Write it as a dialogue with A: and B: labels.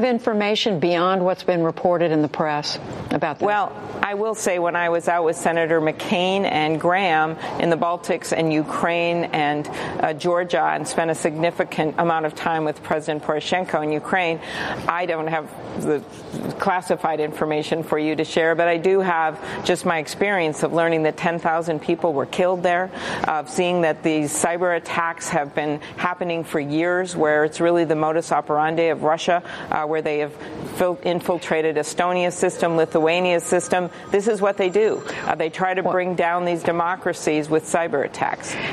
A: information beyond what's been reported in the press about this?
B: Well, I will say when I was out with Senator McCain and Graham in the Baltics and Ukraine and Georgia and spent a significant amount of time with President Poroshenko in Ukraine, I don't have the classified information for you to share, but I do have just my experience of learning that 10,000 people were killed there, of seeing that these cyber attacks have been happening for years, where it's really the modus operandi of Russia, where they have infiltrated Estonia's system, Lithuania's system. This is what they do. They try to bring down these democracies with cyber attacks.